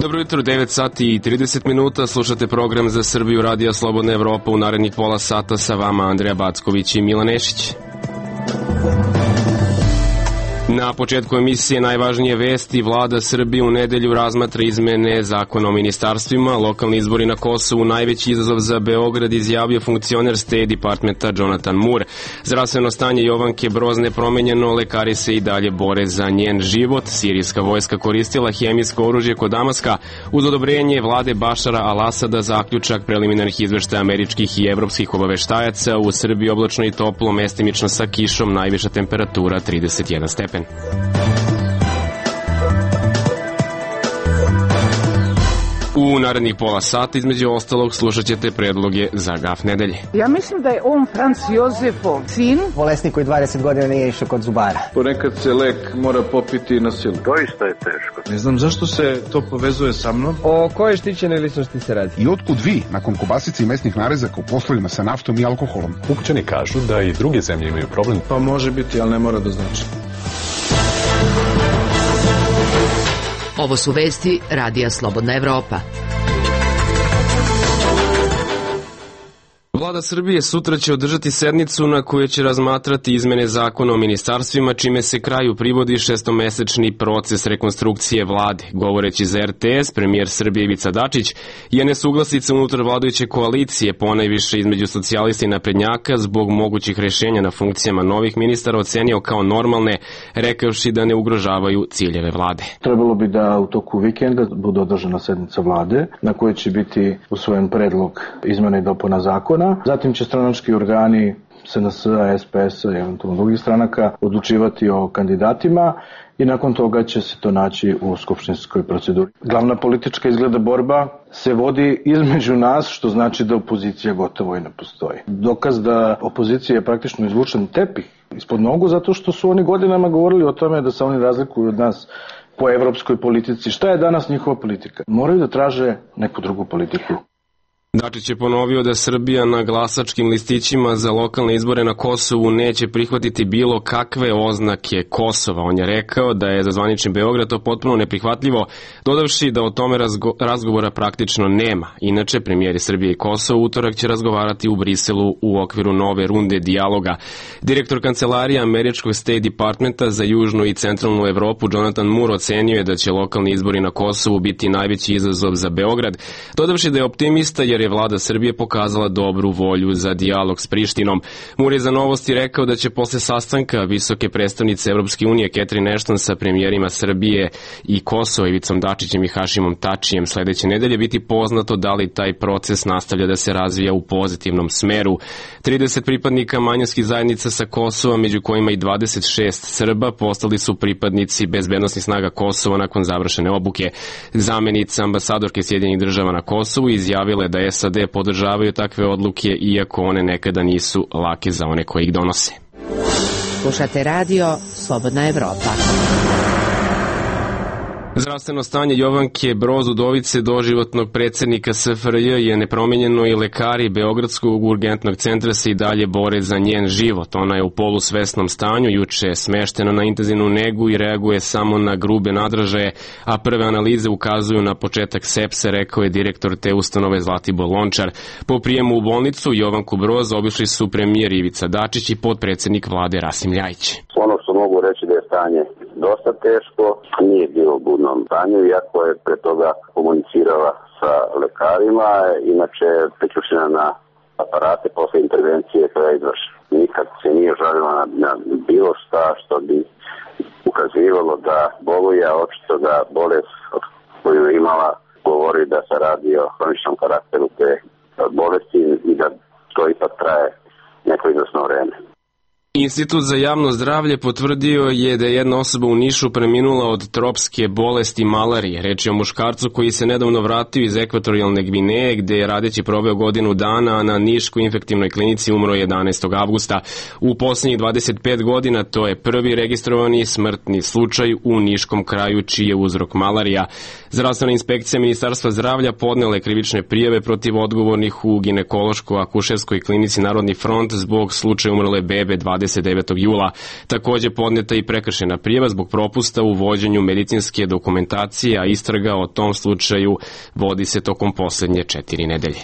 Dobro jutro, 9 sati i 30 minuta, slušate program za Srbiju Radija Slobodna Evropa. U narednih pola sata sa vama Andreja Backović i Milan Nešić. Na početku emisije najvažnije vesti. Vlada Srbije u nedelju razmatra izmene zakona o ministarstvima. Lokalni izbori na Kosovu najveći izazov za Beograd, izjavio funkcioner State Departmenta Jonathan Moore. Zdravstveno stanje Jovanke Broz nepromenjeno, lekari se i dalje bore za njen život. Sirijska vojska koristila hemijsko oružje kod Damaska. Uz odobrenje vlade Bašara al-Asada, zaključak preliminarnih izveštaja američkih i evropskih obaveštajaca. U Srbiji oblačno i toplo, mestimično sa kišom, najviša temperatura 31 stepen. U narednih pola sata, između ostalog, slušat ćete predloge za gaf nedelje. Ja mislim da je on Franz Josefov sin. Bolesnik koji 20 godina nije išao kod zubara. Ponekad se lek mora popiti na silu. Doista je teško. Ne znam zašto se to povezuje sa mnom. O koje štićene ličnosti se radi? I otkud vi, nakon kobasice i mesnih narezaka u poslovima sa naftom i alkoholom? Ukućani kažu da i druge zemlje imaju problem. Pa može biti, ali ne mora da znači. Ovo su vesti Radija Slobodna Evropa. Vlada Srbije sutra će održati sednicu na kojoj će razmatrati izmene zakona o ministarstvima, čime se kraju privodi šestomesečni proces rekonstrukcije vlade. Govoreći za RTS, premijer Srbije Ivica Dačić je nesuglasica unutar vladajuće koalicije, ponajviše između socijalista i naprednjaka, zbog mogućih rešenja na funkcijama novih ministara ocenio kao normalne, rekavši da ne ugrožavaju ciljeve vlade. Trebalo bi da u toku vikenda bude održana sednica vlade na kojoj će biti usvojen predlog izmena i dopuna zakona. Zatim će stranački organi SNS-a, SPS-a i eventualno drugih stranaka odlučivati o kandidatima i nakon toga će se to naći u skupštinskoj proceduri. Glavna politička izgleda borba se vodi između nas, što znači da opozicija gotovo i ne postoji. Dokaz da opozicija je praktično izvučen tepih ispod nogu, zato što su oni godinama govorili o tome da se oni razlikuju od nas po evropskoj politici. Šta je danas njihova politika? Moraju da traže neku drugu politiku. Dačić je ponovio da Srbija na glasačkim listićima za lokalne izbore na Kosovu neće prihvatiti bilo kakve oznake Kosova. On je rekao da je za zvanični Beograd to potpuno neprihvatljivo, dodavši da o tome razgovora praktično nema. Inače, premijeri Srbije i Kosova utorak će razgovarati u Briselu u okviru nove runde dijaloga. Direktor kancelarije američkog State Departmenta za južnu i centralnu Evropu Jonathan Moore ocenio je da će lokalni izbori na Kosovu biti najveći izazov za Beograd, dodavši da je optimista jer je vlada Srbije pokazala dobru volju za dijalog s Prištinom. Moore je za Novosti rekao da će posle sastanka visoke predstavnice Evropske unije Catherine Ashton sa premijerima Srbije i Kosova Ivicom Dačićem i Hašimom Tačijem sledeće nedelje biti poznato da li taj proces nastavlja da se razvija u pozitivnom smeru. 30 pripadnika manjinskih zajednica sa Kosova, među kojima i 26 Srba, postali su pripadnici bezbednosnih snaga Kosova nakon završene obuke. Zamenica ambasadorke Sjedinjenih država na Kosovu izjavila je da SAD podržavaju takve odluke, iako one nekada nisu lake za one koji ih donose. Slušate radio Slobodna Evropa. Zdravstveno stanje Jovanke Broz, udovice doživotnog predsjednika SFRJ, je nepromenjeno i lekari Beogradskog urgentnog centra se i dalje bore za njen život. Ona je u polusvesnom stanju, juče je smeštena na intenzivnu negu i reaguje samo na grube nadražaje, a prve analize ukazuju na početak sepse, rekao je direktor te ustanove Zlatibor Lončar. Po prijemu u bolnicu Jovanku Broz obišli su premijer Ivica Dačić i potpredsjednik vlade Rasim Ljajić. Ono što mogu reći da je stanje dosta teško, nije bilo u budnom stanju, iako je pre toga komunicirala sa lekarima, inače priključena na aparate posle intervencije koja je izvršena. Nikad se nije žalila na bilo šta što bi ukazivalo da boluje, a očito da bolest koju je imala govori da se radi o hroničnom karakteru te bolesti i da to ipak traje neko izvesno vreme. Institut za javno zdravlje potvrdio je da je jedna osoba u Nišu preminula od tropske bolesti malarije. Reč je o muškarcu koji se nedavno vratio iz ekvatorijalne Gvineje, gde je radeći proveo godinu dana, a na Niškoj infektivnoj klinici umro 11. avgusta. U poslednjih 25 godina to je prvi registrovani smrtni slučaj u Niškom kraju čiji je uzrok malarija. Zdravstvena inspekcija Ministarstva zdravlja podnela je krivične prijave protiv odgovornih u ginekološko-akušerskoj klinici Narodni front zbog slučaja umrle bebe 20 29. jula. Takođe podneta i prekršajna prijava zbog propusta u vođenju medicinske dokumentacije, a istraga o tom slučaju vodi se tokom poslednje 4 nedelje.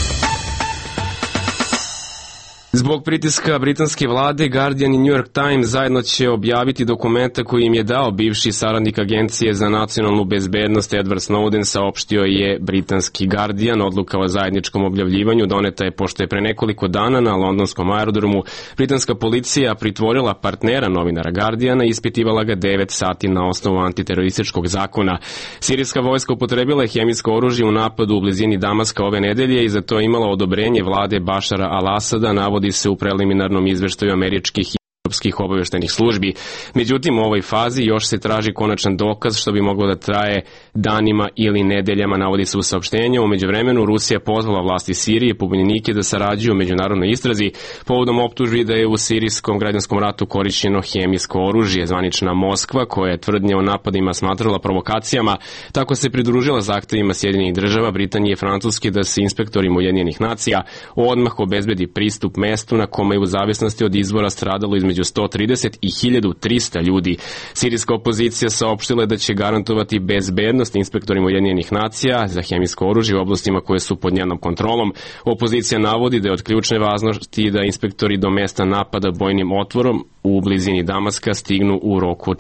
Zbog pritiska britanske vlade, Guardian i New York Times zajedno će objaviti dokumenta koji im je dao bivši saradnik Agencije za nacionalnu bezbednost Edward Snowden, saopštio je britanski Guardian. Odluka o zajedničkom objavljivanju doneta je pošto je pre nekoliko dana na londonskom aerodromu britanska policija pritvorila partnera novinara Guardiana i ispitivala ga 9 sati na osnovu antiterorističkog zakona. Sirijska vojska upotrebila je hemijsko oružje u napadu u blizini Damaska ove nedelje i za to je imala odobrenje vlade Bašara al-Asada, navodi se u preliminarnom izveštaju američkih i europskih obaveštajnih službi. Međutim, u ovoj fazi još se traži konačan dokaz, što bi moglo da traje danima ili nedeljama, navodi se u saopštenju. U međuvremenu Rusija pozvala vlasti Sirije, pobunjenike da sarađuju u međunarodnoj istrazi povodom optužbi da je u sirijskom građanskom ratu korišćeno hemijsko oružje. Zvanična Moskva, koja je tvrdnje o napadima smatrala provokacijama, tako se pridružila zahtevima Sjedinjenih država, Britanije i Francuske da se inspektorima Ujedinjenih nacija odmah obezbedi pristup mestu na kome je u zavisnosti od izvora stradalo između 130 i 1300 ljudi. Sirijska opozicija saopštila je da će garantovati bezbednost inspektorima Ujedinjenih nacija za hemijsko oružje u oblastima koje su pod njenom kontrolom. Opozicija navodi da je od ključne važnosti da inspektori do mesta napada bojnim otvorom u blizini Damaska stignu u roku od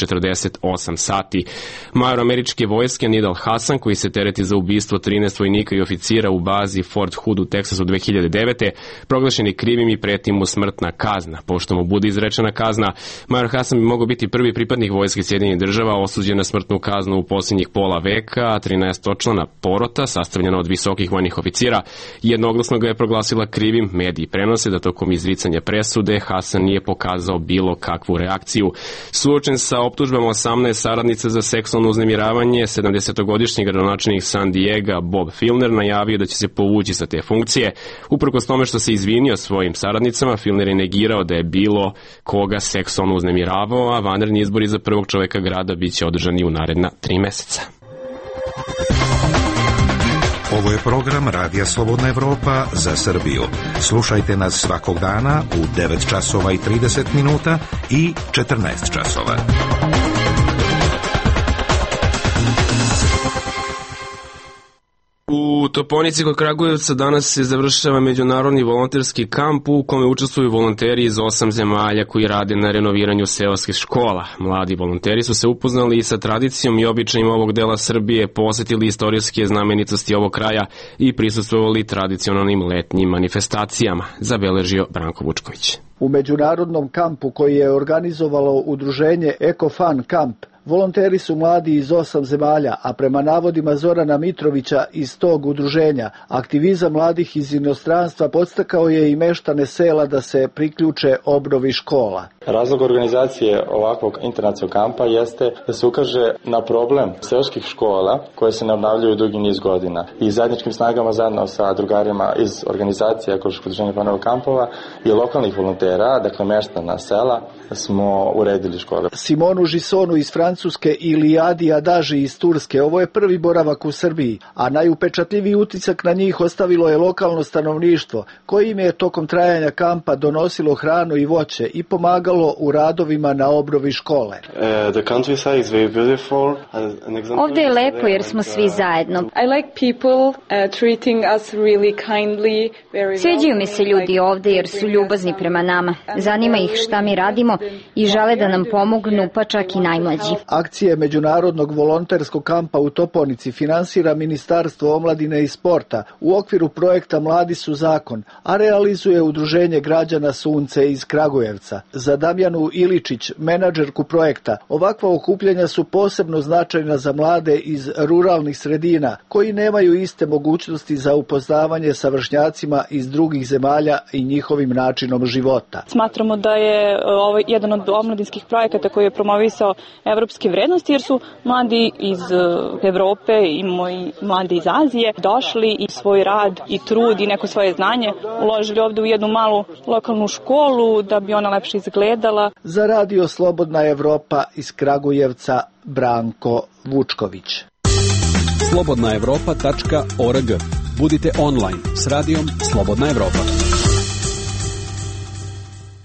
48 sati. Major američke vojske Nidal Hasan, koji se tereti za ubistvo 13 vojnika i oficira u bazi Fort Hood u Teksasu 2009. proglašen je krivim i preti mu smrtna kazna. Pošto mu bude izrečena kazna, Major Hasan bi mogao biti prvi pripadnik vojske Sjedinjenih država osuđen na smrtnu kaznu u posljednjih pola veka, a 13-člana porota, sastavljena od visokih vojnih oficira, jednoglasno ga je proglasila krivim. Mediji prenose da tokom izricanja presude Hasan nije pokazao bilo kakvu reakciju. Suočen sa optužbama 18 saradnica za seksualno uznemiravanje, 70-godišnji gradonačelnik San Diega Bob Filner najavio da će se povući sa te funkcije. Uprkos tome što se izvinio svojim saradnicama, Filner je negirao da je bilo koga seksualno uznemiravao, a vanredni izbori za prvog čoveka grada biće održani u naredna 3 meseca. Ovo je program Radija Slobodna Evropa za Srbiju. Slušajte nas svakog dana u 9 časova i 30 minuta i 14 časova. U Toponici kod Kragujevca danas se završava međunarodni volonterski kamp u kome učestvuju volonteri iz 8 zemalja koji rade na renoviranju seoskih škola. Mladi volonteri su se upoznali i sa tradicijom i običajima ovog dela Srbije, posetili istorijske znamenitosti ovog kraja i prisustvovali tradicionalnim letnjim manifestacijama, zabeležio Branko Vučković. U međunarodnom kampu koji je organizovalo udruženje EcoFun Camp, volonteri su mladi iz 8 zemalja, a prema navodima Zorana Mitrovića iz tog udruženja, aktivizam mladih iz inostranstva podstakao je i meštane sela da se priključe obnovi škola. Razlog organizacije ovakvog internacionalnog kampa jeste da se ukaže na problem seoskih škola koje se ne obnavljaju dugi niz godina. I zajedničkim snagama zajedno sa drugarima iz organizacije Ekološkog udruženja planova kampova i lokalnih volontera, dakle meštana sela, smo uredili škole. Simonu Žisonu iz Francuske ili Adi Adaži iz Turske, ovo je prvi boravak u Srbiji, a najupečatljiviji utisak na njih ostavilo je lokalno stanovništvo, koje im je tokom trajanja kampa donosilo hranu i voće i pomagalo u radovima na obnovi škole. Ovde je lepo jer smo svi zajedno. Sviđaju mi se ljudi ovde jer su ljubazni prema nama. Zanima ih šta mi radimo i žele da nam pomognu, pa čak i najmlađi. Akcije Međunarodnog volonterskog kampa u Toponici finansira Ministarstvo omladine i sporta u okviru projekta Mladi su zakon, a realizuje Udruženje građana Sunce iz Kragujevca. Za Damjanu Iličić, menadžerku projekta, ovakva okupljanja su posebno značajna za mlade iz ruralnih sredina koji nemaju iste mogućnosti za upoznavanje sa vršnjacima iz drugih zemalja i njihovim načinom života. Smatramo da je ovo jedan od omladinskih projekata koji je promovisao evropske vrednosti, jer su mladi iz Evrope i mladi iz Azije došli i svoj rad i trud i neko svoje znanje uložili ovde u jednu malu lokalnu školu da bi ona lepše izgledala. Za Radio Slobodna Evropa iz Kragujevca, Branko Vučković.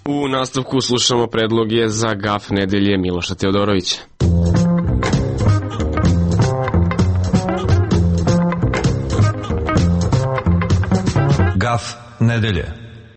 U nastavku slušamo predloge za gaf nedelje Miloša Teodorovića. Gaf nedelje.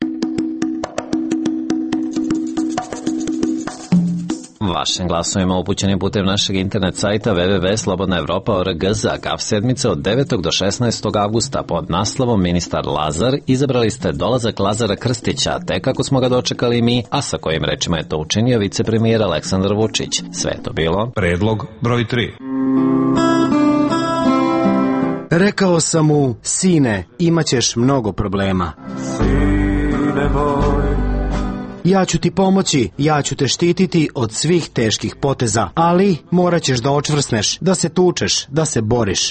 Vašim glasovima upućenim putem našeg internet sajta www.slobodnaevropa.org za gaf sedmice od 9. do 16. avgusta pod naslovom Ministar Lazar izabrali ste dolazak Lazara Krstića, te kako smo ga dočekali mi, a sa kojim rečima je to učinio vicepremijer Aleksandar Vučić. Sve je to bilo Predlog broj 3. Rekao sam mu, sine, imaćeš mnogo problema. Sine moj. Ja ću ti pomoći, ja ću te štititi od svih teških poteza, ali morat ćeš da očvrsneš, da se tučeš, da se boriš.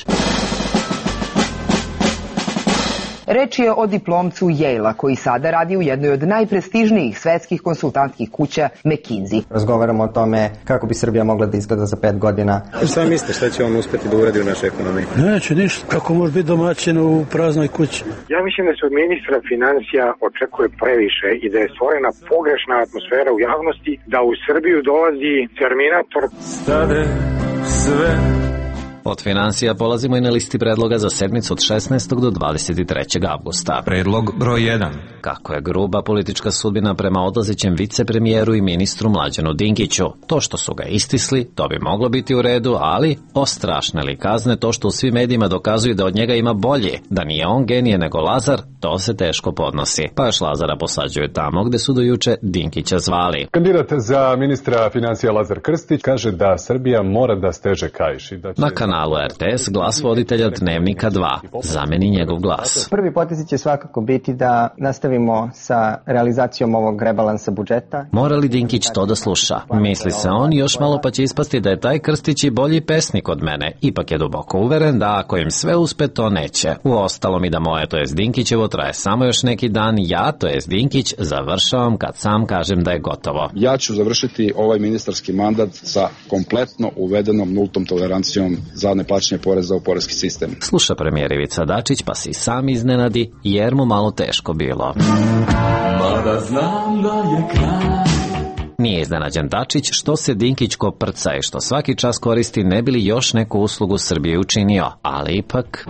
Reč je o diplomcu Yale-a koji sada radi u jednoj od najprestižnijih svetskih konsultantskih kuća McKinsey. Razgovaramo o tome kako bi Srbija mogla da izgleda za 5 godina. Šta mislite, šta će on uspeti da uradi u našoj ekonomiji? Neće ništa, kako može biti domaćin u praznoj kući. Ja mislim da se od ministra financija očekuje previše i da je stvorena pogrešna atmosfera u javnosti, da u Srbiju dolazi Terminator. Stade sve. Od financija polazimo i na listi predloga za sedmicu od 16. do 23. avgusta. Predlog broj 1. Kako je gruba politička sudbina prema odlazećem vicepremijeru i ministru Mlađanu Dinkiću. To što su ga istisli, to bi moglo biti u redu, ali ostrašne li kazne to što u svim medijima dokazuju da od njega ima bolje, da nije on genije nego Lazar, to se teško podnosi. Pa još Lazara posađuju tamo gde su do juče Dinkića zvali. Kandidat za ministra financija Lazar Krstić kaže da Srbija mora da steže kaiš i da će... Na kanalu RTS glas voditelja Dnevnika 2 zameni njegov glas. Prvi potezi će svakako biti da nastavimo sa realizacijom ovog rebalansa budžeta. Mora li Dinkić to da sluša? Misli se on još malo pa će ispasti da je taj Krstić i bolji pesnik od mene. Ipak je duboko uveren da ako im sve uspe to neće. Uostalom i da moje to jest Dinkićevo traje samo još neki dan, ja to jest Dinkić završavam kad sam kažem da je gotovo. Ja ću završiti ovaj ministarski mandat sa kompletno uvedenom nultom tolerancijom za neplaćanje poreza u poreski sistem. Sluša premijer Ivica Dačić pa se i sam iznenadi jer mu malo teško bilo. Mada znam da je kraj. Nije iznenađen Dačić što se Dinkić koprca i što svaki čas koristi ne bi li još neku uslugu Srbiji učinio, ali ipak...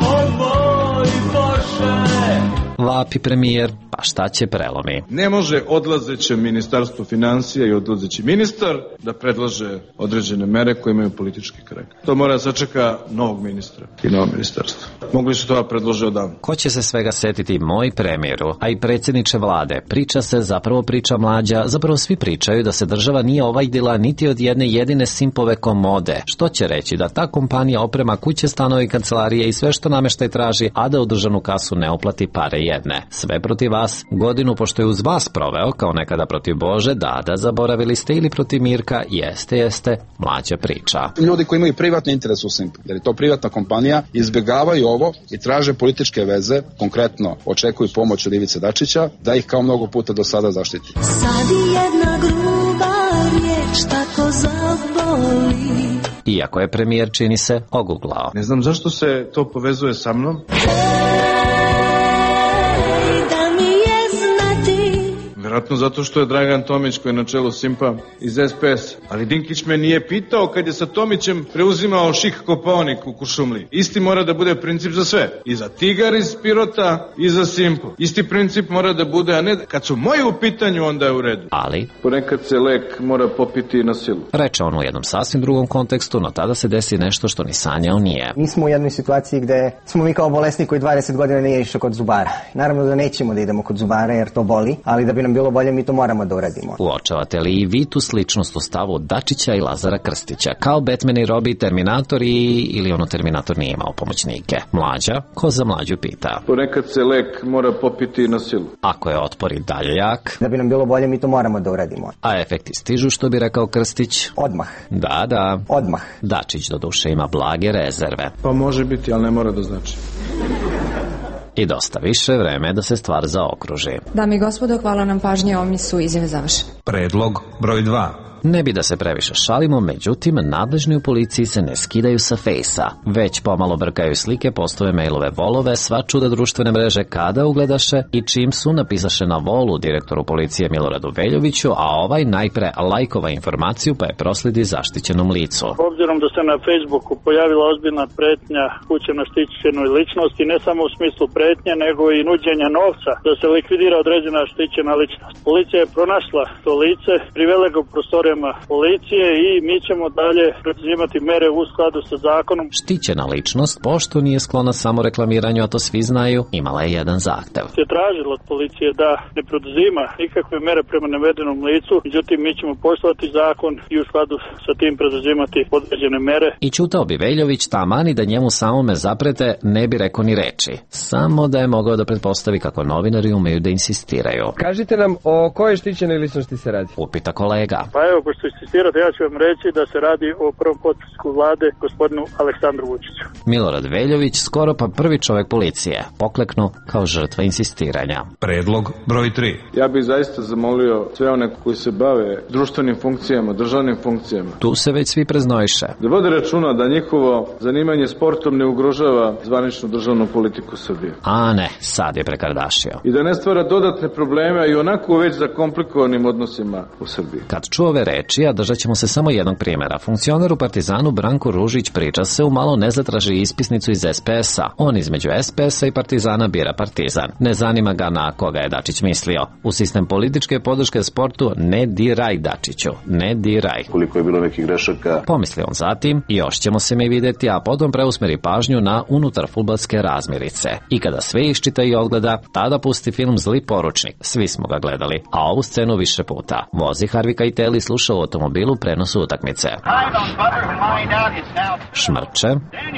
Vapi premijer, pa šta će prelomi? Ne može odlazeće ministarstvo financija i odlazeći ministar da predlaže određene mere koje imaju politički karakter. To mora da sačeka novog ministra i novo ministarstvo. Mogli su to da predlože odavno. Ko će se svega setiti moj premijeru, a i predsjedniče vlade? Priča se, zapravo priča Mlađa, zapravo svi pričaju da se država nije ovajdila niti od jedne jedine Simpove komode. Što će reći da ta kompanija oprema kuće, stanove i kancelarije i sve što nameštaj traži, a da u državnu kasu ne uplati pare jedne. Sve protiv vas, godinu pošto je uz vas proveo, kao nekada protiv Bože, da zaboravili ste ili protiv Mirka, jeste, Mlađa priča. Ljudi koji imaju privatni interes u Simpu, jer je to privatna kompanija, izbjegavaju ovo i traže političke veze, konkretno očekuju pomoć od Ivice Dačića, da ih kao mnogo puta do sada zaštiti. Sad jedna gruba riječ tako zaboli. Iako je premijer, čini se, oguglao. Ne znam zašto se to povezuje sa mnom. Vjerojatno zato što je Dragan Tomić koji je na čelu Simpa iz SPS. Ali Dinkić me nije pitao kad je sa Tomićem preuzimao Ših Kopaonik u Kuršumliji. Isti mora da bude princip za sve. I za Tigar iz Pirota i za Simpu. Isti princip mora da bude, a ne kad su moji u pitanju onda je u redu. Ali ponekad se lek mora popiti na silu. Reče on u jednom sasvim drugom kontekstu, no tada se desi nešto što ni sanjao nije. Mi smo u jednoj situaciji gde smo mi kao bolesni koji 20 godina nije išao kod zubara. Naravno da nećemo da idemo kod zubara jer to boli, ali da bi nam bilo bolje mi to moramo da uradimo. Uočavate li i vi tu sličnost u stavu Dačića i Lazara Krstića? Kao Batman i Robi, Terminator ili ono Terminator nije imao pomoćnike? Mlađa, ko za Mlađu pita? Ponekad se lek mora popiti na silu. Ako je otpor i dalje jak, da bi nam bilo bolje mi to moramo da uradimo. A efekti stižu, što bi rekao Krstić? Odmah. Da. Odmah. Dačić do duše ima blage rezerve. Pa može biti, ali ne mora da znači. I dosta više vreme da se stvar zaokruži. Dame i gospodo, hvala nam pažnje, ovdje su izjave završene. Predlog broj 2. Ne bi da se previše šalimo, međutim, nadležni u policiji se ne skidaju sa fejsa. Već pomalo brkaju slike, postove, mailove, volove, sva čuda društvene mreže kada ugledaše i čim su napisaše na volu direktoru policije Miloradu Veljoviću, a ovaj najpre lajkova informaciju pa je prosledi zaštićenom licu. Obzirom da se na Facebooku pojavila ozbiljna pretnja kućama štićenoj ličnosti, ne samo u smislu pretnje, nego i nuđenja novca da se likvidira određena štićena ličnost. Policija je pronašla to lice, privela ga u prostorijama policije i mi ćemo dalje preduzimati mere u skladu sa zakonom. Štićena ličnost, pošto nije sklona samo reklamiranju, a to svi znaju, imala je jedan zahtev. Se tražilo od policije da ne preduzima nikakve mere prema navedenom licu, međutim mi ćemo poštovati zakon i u skladu sa tim preduzimati određene mere. I ćutao bi Veljović, tamani da njemu samome zaprete ne bi rekao ni reči. Samo da je mogao da pretpostavi kako novinari umeju da insistiraju. Kažite nam o kojoj štićenoj ličnosti se radi? Upita kolega. Pa evo, pošto insistirate, ja ću vam reći da se radi o prvom potpredsjedniku vlade, gospodinu Aleksandru Vučiću. Milorad Veljović, skoro pa prvi čovek policije, pokleknu kao žrtva insistiranja. Predlog broj 3. Ja bih zaista zamolio sve one koji se bave društvenim funkcijama, državnim funkcijama. Tu se već svi preznojiše. Da vode računa da njihovo zanimanje sportom ne ugrožava zvaničnu državnu politiku Srbije. A ne, sad je prekardašio. I da ne stvara dodatne probleme i onako već zakomplikovanim odnosima u Srbiji. Kad čuo ove reči, a držat ćemo se samo jednog primjera. Funkcioner u Partizanu Branko Ružić priča se umalo ne zatraži ispisnicu iz SPS-a. On između SPS-a i Partizana bira Partizan. Ne zanima ga na koga je Dačić mislio. U sistem političke podrške sportu ne diraj Dačiću, ne diraj. Koliko je bilo nekih grešaka. Pomisli on zatim, još ćemo se mi videti, a potom preusmeri pažnju na unutar fudbalske razmirice. I kada sve iščita i odgleda, tada pusti film Zli poručnik. Svi smo ga gledali, a ovu scenu više puta. Vozi Harvey Keitel i sluša u automobilu prenosu utakmice. Šmrče.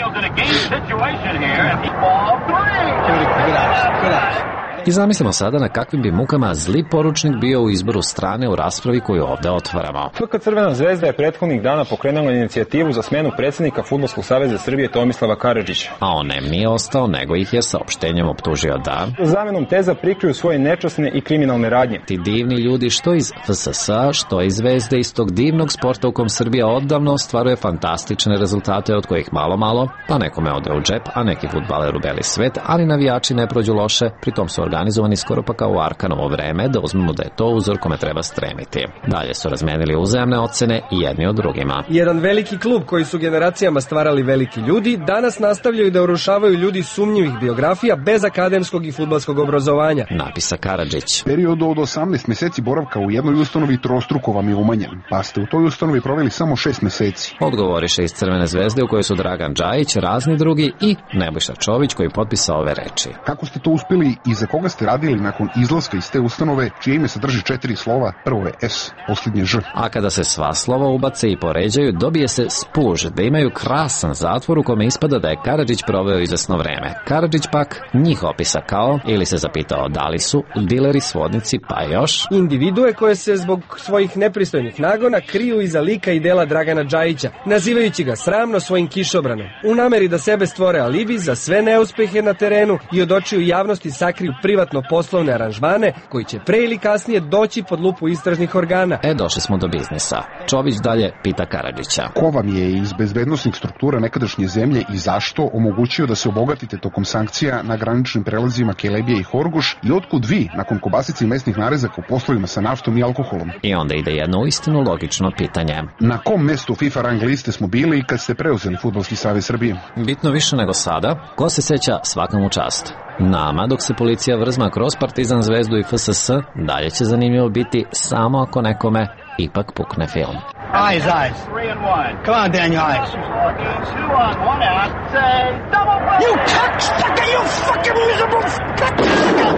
I zamislimo sada na kakvim bi mukama zli poručnik bio u izboru strane u raspravi koju ovde otvaramo. FK Crvena zvezda je prethodnih dana pokrenula inicijativu za smenu predsjednika Fudbalskog saveza Srbije Tomislava Karadžića. A on nem nije ostao, nego ih je saopštenjem optužio da zamenom teza prikriju svoje nečasne i kriminalne radnje. Ti divni ljudi što iz FSS-a, što iz Zvezde, iz tog divnog sporta u kom Srbija odavno ostvaruje fantastične rezultate od kojih malo, pa nekome ode u džep, a neki fudbaler u beli svet, ali navijači ne prođu loše, pritom su organizovani skoro pa kao u Arkanovo vreme, da uzmemo da je to uzor kome treba stremiti. Dalje su razmenili uzajamne ocene i jedni od drugima. Jedan veliki klub koji su generacijama stvarali veliki ljudi, danas nastavljaju da urušavaju ljudi sumnjivih biografija bez akademskog i fudbalskog obrazovanja. Napisa Karadžić. Period od 18 meseci boravka u jednoj ustanovi trostruko vam je umanjen, pa ste u toj ustanovi proveli samo 6 meseci. Odgovoriše iz Crvene zvezde u kojoj su Dragan Džajić, razni drugi i Nebojša Čović koji potpisao ove reči. Kako ste to uspeli i za koga ste radili nakon izlaska iz te ustanove, čije ime sadrži 4 slova, prvo je S, posljednje Ž. A kada se sva slova ubace i poređaju, dobije se spuž, da imaju krasan zatvor u kome ispada da je Karadžić proveo izvesno vreme. Karadžić pak njih opisa kao, ili se zapitao da li su dileri, svodnici, pa još individue koje se zbog svojih nepristojnih nagona kriju iza lika i dela Dragana Džajića, nazivajući ga sramno svojim kišobranom, u nameri da sebe stvore alibi za sve neuspehe na terenu i od očiju javnosti sakriju privatno poslovne aranžmane koji će pre ili kasnije doći pod lupu istražnih organa. Došli smo do biznisa. Čović dalje pita Karadžića. Ko vam je iz bezbednosnih struktura nekadašnje zemlje i zašto omogućio da se obogatite tokom sankcija na graničnim prelazima Kelebija i Horgoš i otkud vi, nakon kobasice i mesnih narezaka u poslovima sa naftom i alkoholom? I onda ide jedno uistinu logično pitanje. Na kom mestu FIFA rang liste smo bili kad ste preuzeli Fudbalski savez Srbije? Bitno više nego sada. Ko se seća, svaka mu čast. Nama, dok se policija vrzma kroz Partizan, Zvezdu i FSS, dalje će zanimljivo biti samo ako nekome ipak pukne film. Eyes. Come on, Daniel, eyes. 2 on 1 out. Say, double play. You cocksucker, you fucking miserable fucker.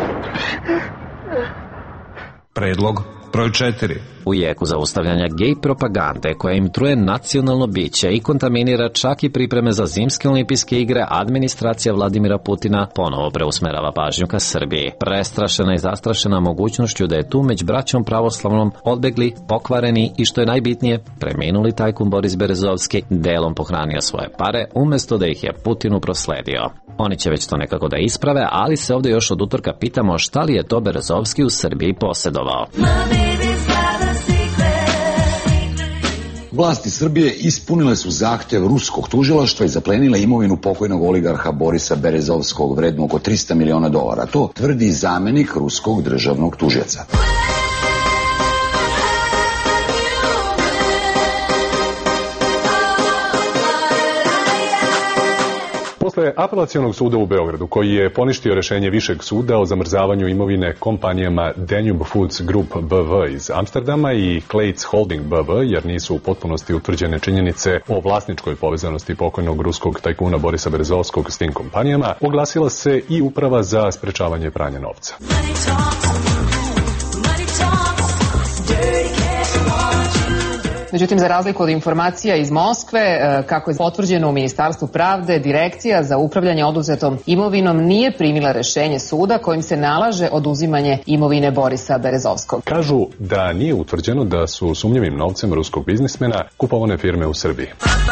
Predlog broj 4. U jeku zaustavljanja gej propagande koja im truje nacionalno biće i kontaminira čak i pripreme za zimske olimpijske igre, administracija Vladimira Putina ponovo preusmerava pažnju ka Srbiji. Prestrašena i zastrašena mogućnošću da je tu među braćom pravoslavnom odbegli, pokvareni i što je najbitnije, preminuli tajkun Boris Berezovski delom pohranio svoje pare umesto da ih je Putinu prosledio. Oni će već to nekako da isprave, ali se ovdje još od utorka pitamo šta li je to Berezovski u Srbiji posedovao. Vlasti Srbije ispunile su zahtev ruskog tužilaštva i zaplenile imovinu pokojnog oligarha Borisa Berezovskog vrednu oko $300 miliona. To tvrdi zamenik ruskog državnog tužioca. Posle apelacionog suda u Beogradu, koji je poništio rešenje Višeg suda o zamrzavanju imovine kompanijama Danube Foods Group BV iz Amsterdama i Clates Holding BV, jer nisu u potpunosti utvrđene činjenice o vlasničkoj povezanosti pokojnog ruskog tajkuna Borisa Berezovskog s tim kompanijama, oglasila se i Uprava za sprečavanje pranja novca. Međutim, za razliku od informacija iz Moskve, kako je potvrđeno u Ministarstvu pravde, Direkcija za upravljanje oduzetom imovinom nije primila rešenje suda kojim se nalaže oduzimanje imovine Borisa Berezovskog. Kažu da nije utvrđeno da su sumnjivim novcem ruskog biznismena kupovane firme u Srbiji.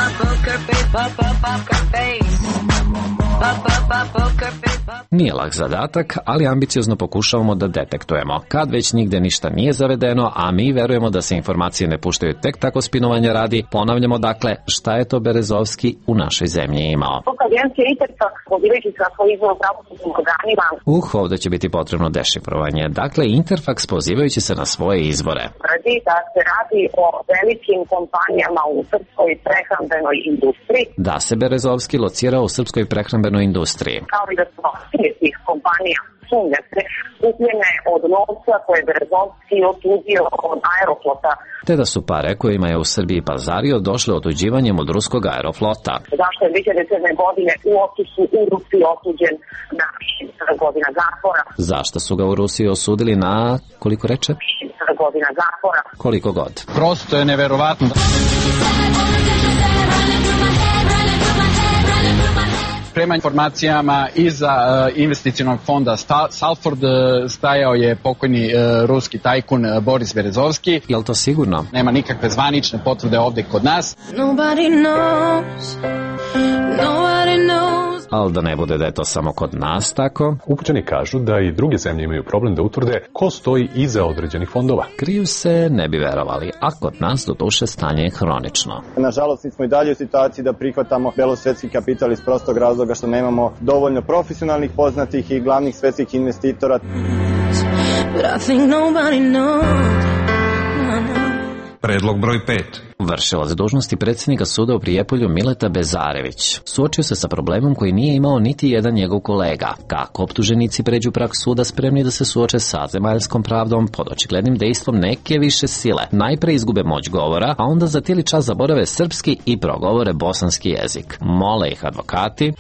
Nije lak zadatak, ali ambiciozno pokušavamo da detektujemo. Kad već nigde ništa nije zavedeno, a mi verujemo da se informacije ne puštaju tek tako spinovanja radi, ponavljamo dakle šta je to Berezovski u našoj zemlji imao. Ovde će biti potrebno dešifrovanje. Dakle, Interfax pozivajući se na svoje izvore. Tvrdi da se radi o velikim kompanijama u srpskoj prehrambenoj industriji. Da se Berezovski locirao u srpskoj prehrambenoj industriji. Kao i da su akcije tih kompanija sumnja se kupljene od novca koje je Berezovski otuđio od Aeroflota. Te da su pare kojima je u Srbiji pazario došle otuđivanjem od ruskog Aeroflota. Zašto je 2007. godine u Otusu u Rusiji osuđen na 60 godina zatvora? Zašto su ga u Rusiji osudili na, koliko reče? 60 godina zatvora. Koliko god. Prosto je neverovatno. Prema informacijama iza investicionog fonda Salford stajao je pokojni ruski tajkun Boris Berezovski. Je li to sigurno? Nema nikakve zvanične potvrde ovde kod nas. Ali da ne bude da je to samo kod nas tako. Upućeni kažu da i druge zemlje imaju problem da utvrde ko stoji iza određenih fondova. Kriju se, ne bi verovali, a kod nas do duše stanje je hronično. Nažalost, mi smo i dalje u situaciji da prihvatamo belosvetski kapital iz prostog razloga što nemamo dovoljno profesionalnih, poznatih i glavnih svetskih investitora. Predlog broj 5. Vršilac dužnosti predsjednika suda u Prijepolju Mileta Bezarević suočio se sa problemom koji nije imao niti jedan njegov kolega. Kako optuženici pređu prag suda spremni da se suoče sa zemaljskom pravdom pod očiglednim dejstvom neke više sile. Najpre izgube moć govora, a onda za cijeli čas zaborave srpski i progovore bosanski jezik. Mole ih advokati,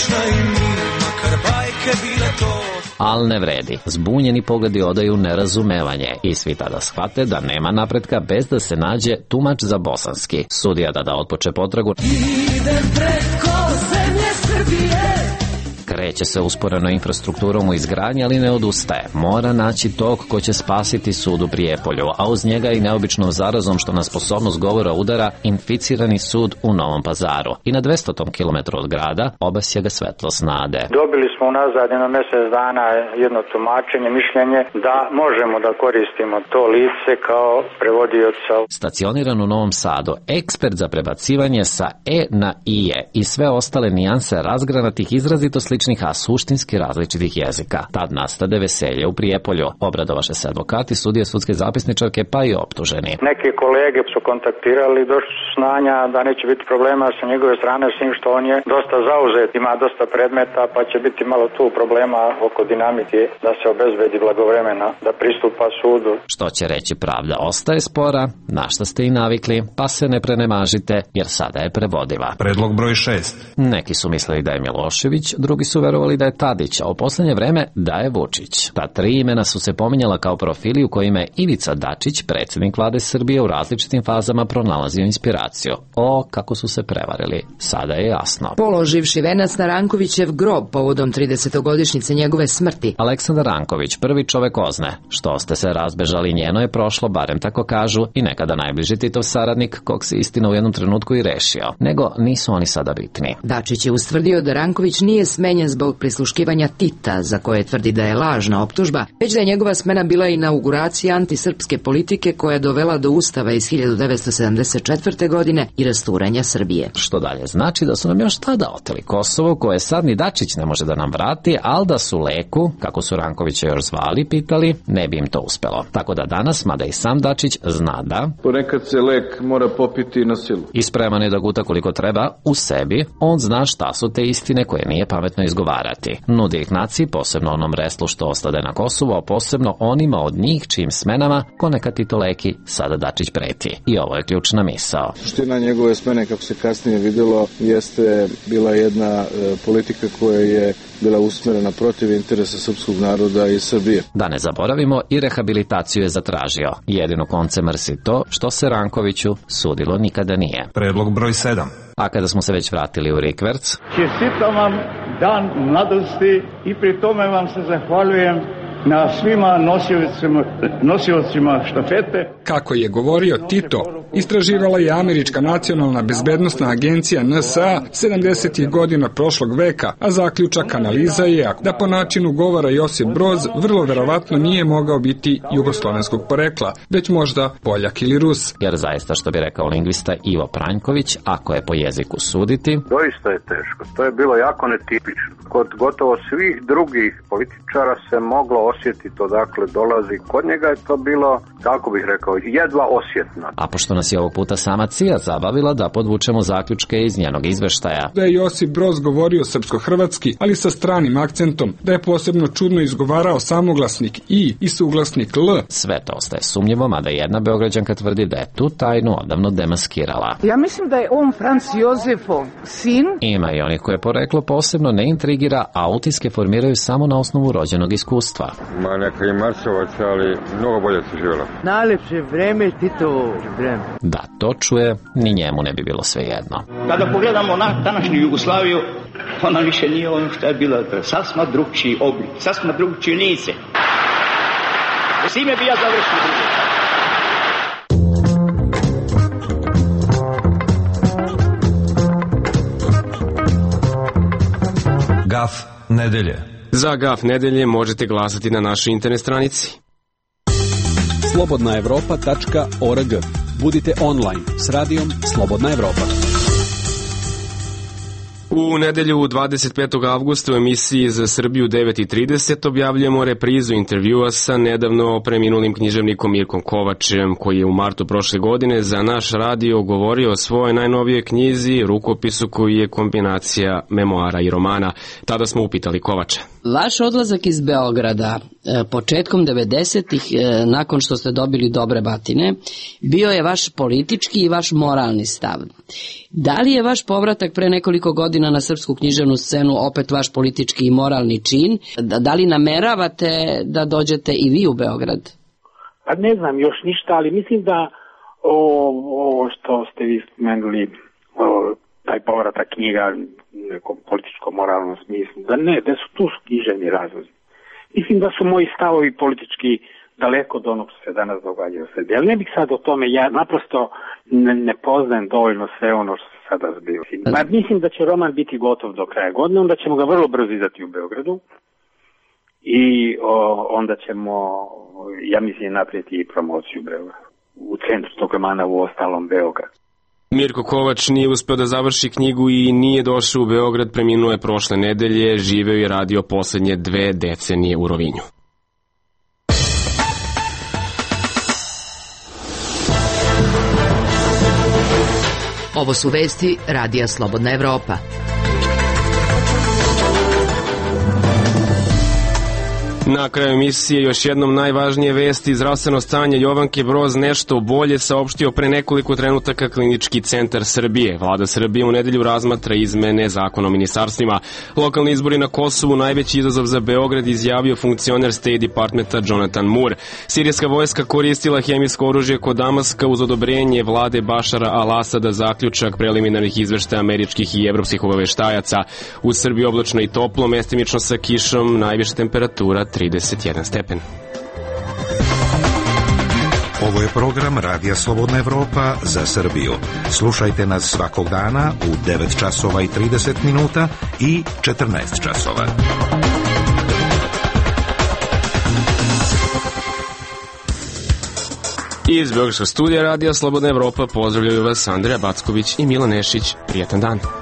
ali ne vredi. Zbunjeni pogledi odaju nerazumevanje i svi tada shvate da nema napretka bez da se nađe tumač za bosanski. Sudija da otpoče potragu. Idem preko zemlje Srbije. Kreće se usporeno infrastrukturom u izgradnji, ali ne odustaje. Mora naći tog ko će spasiti sud u Prijepolju, a uz njega i neobičnom zarazom što na sposobnost govora udara inficirani sud u Novom Pazaru. I na 200 kilometru od grada obasja ga svetlost nade. Dobili smo unazad jedno mjesec dana jedno tumačenje, mišljenje da možemo da koristimo to lice kao prevodioca. Stacioniran u Novom Sadu, ekspert za prebacivanje sa E na IE i sve ostale nijanse razgranatih izrazito sličnih, a suštinski različitih jezika. Tad nastade veselje u Prijepolju. Obradovaše se advokati, sudije, sudske zapisničarke pa i optuženi. Neki kolege su kontaktirali, došli su znanja da neće biti problema sa njegove strane, s njim što on je dosta zauzet, ima dosta predmeta, pa će biti malo tu problema oko dinamike da se obezbedi blagovremena, da pristupa sudu. Što će reći, pravda ostaje spora, na šta ste i navikli, pa se ne prenemažite, jer sada je prevodiva. Predlog broj 6. Neki su mislili da je Milošević, drugi su verovali da je Tadić, a u poslednje vreme da je Vučić. Ta tri imena su se pominjala kao profili u kojima je Ivica Dačić, predsjednik vlade Srbije, u različitim fazama pronalazio inspiraciju. O, kako su se prevarili, sada je jasno. Položivši venac na Rankovićev grob povodom 30-godišnjice njegove smrti. Aleksandar Ranković, prvi čovek Ozne. Što ste se razbežali, njeno je prošlo, barem tako kažu, i nekada najbliži Titov saradnik, kog se istina u jednom trenutku i rešio. Nego nisu oni sada bitni. Dačić je ustvrdio da Ranković nije smenjen zbog zbog prisluškivanja Tita, za koje tvrdi da je lažna optužba, već da je njegova smena bila inauguracija antisrpske politike koja je dovela do ustava iz 1974. godine i rasturanja Srbije. Što dalje znači da su nam još tada oteli Kosovo, koje sad ni Dačić ne može da nam vrati, ali da su Leku, kako su Rankovića još zvali, pitali, ne bi im to uspelo. Tako da danas, mada i sam Dačić zna da ponekad se lek mora popiti na silu. I spreman je da guta koliko treba u sebi, on zna šta su te istine koje nije pametno izgovarati. Nudi ih naciji, posebno onom reslu što ostade na Kosovu, a posebno onima od njih čijim smenama, ko neka Tito Leki, sada Dačić preti. I ovo je ključna misao. Suština njegove smene, kako se kasnije videlo, jeste bila jedna politika koja je bila usmerena protiv interesa srpskog naroda i Srbije. Da ne zaboravimo, i rehabilitaciju je zatražio. Jedino konce mrsi to što se Rankoviću sudilo nikada nije. Predlog broj 7. A kada smo se već vratili u Rikverc, Čestitam vam dan mladosti i pri tome vam se zahvaljujem na svima nosiocima štafete. Kako je govorio Tito, istraživala je Američka nacionalna bezbednosna agencija NSA 70. godina prošlog veka, a zaključak analiza je da po načinu govora Josip Broz vrlo verovatno nije mogao biti jugoslovenskog porekla, već možda Poljak ili Rus. Jer zaista, što bi rekao lingvista Ivo Pranjković, ako je po jeziku suditi, doista je teško. To je bilo jako netipično. Kod gotovo svih drugih političara se moglo osjetiti odakle dolazi. Kod njega je to bilo, kako bih rekao, jedva osjetno. A pošto nas je ovog puta sama CIA zabavila, da podvučemo zaključke iz njenog izveštaja. Da je Josip Broz govorio srpsko-hrvatski, ali sa stranim akcentom, da je posebno čudno izgovarao samoglasnik i suglasnik L. Sve to ostaje sumnjivo, mada jedna Beograđanka tvrdi da je tu tajnu odavno demaskirala. Ja mislim da je on Franz Josefov sin. Ima i onih koje poreklo posebno ne intrigira, a utiske formiraju samo na osnovu rođenog iskustva. Ma neka i Marsovac, ali mnogo bolje se živjelo. Najlepše vreme, Tito vreme. Da to čuje, ni njemu ne bi bilo svejedno. Kada pogledamo na današnju Jugoslaviju, ona više nije ono što je bila, sasma drugčiji oblik, sasma drugčiji lice. S ime bi ja završio. Gaf nedelje. Za Gaf nedelje možete glasati na našoj internet stranici. slobodnaevropa.org. Budite online s radijom Slobodna Evropa. U nedelju 25. avgusta u emisiji za Srbiju 9.30 objavljujemo reprizu intervjua sa nedavno preminulim književnikom Mirkom Kovačem, koji je u martu prošle godine za naš radio govorio o svojoj najnovijoj knjizi, rukopisu koji je kombinacija memoara i romana. Tada smo upitali Kovača. Vaš odlazak iz Beograda početkom 90-ih, nakon što ste dobili dobre batine, bio je vaš politički i vaš moralni stav. Da li je vaš povratak pre nekoliko godina na srpsku književnu scenu opet vaš politički i moralni čin? Da li nameravate da dođete i vi u Beograd? Pa ne znam još ništa, ali mislim da ovo što ste vi spomenuli, taj povratak knjiga u nekom političko-moralnom smislu, da su tu književni razlozi. Mislim da su moji stavovi politički daleko od onog što se danas događa u Srbiji. Ali ne bih sad o tome, ja naprosto ne poznajem dovoljno sve ono što se sada zbiva. Mislim da će roman biti gotov do kraja godine, onda ćemo ga vrlo brzo izdati u Beogradu i onda ćemo, ja mislim, naprijeti i promociju Beograda. U centru tog romana u ostalom Beograd. Mirko Kovač nije uspeo da završi knjigu i nije došao u Beograd, preminuo je prošle nedelje, živeo i radio poslednje 2 decenije u Rovinju. Ovo su vesti Radija Slobodna Evropa. Na kraju emisije još jednom najvažnije vesti. Zdravstveno stanje Jovanke Broz nešto bolje saopštio pre nekoliko trenutaka Klinički centar Srbije. Vlada Srbije u nedelju razmatra izmene zakona o ministarstvima. Lokalni izbori na Kosovu najveći izazov za Beograd, izjavio funkcioner State Departmenta Jonathan Moore. Sirijska vojska koristila hemijsko oružje kod Damaska uz odobrenje vlade Bašara al-Asada, zaključak preliminarnih izveštaja američkih i evropskih obaveštajaca. U Srbiji oblačno i toplo, mestimično sa kišom, najviša temperatura 31 stepen. Ovo je program Radija Slobodna Evropa za Srbiju. Slušajte nas svakog dana u 9 časova i 30 minuta i 14 časova. Iz Beogradskog studija Radija Slobodna Evropa pozdravljaju vas Andreja Backović i Milan Nešić. Prijetan dan.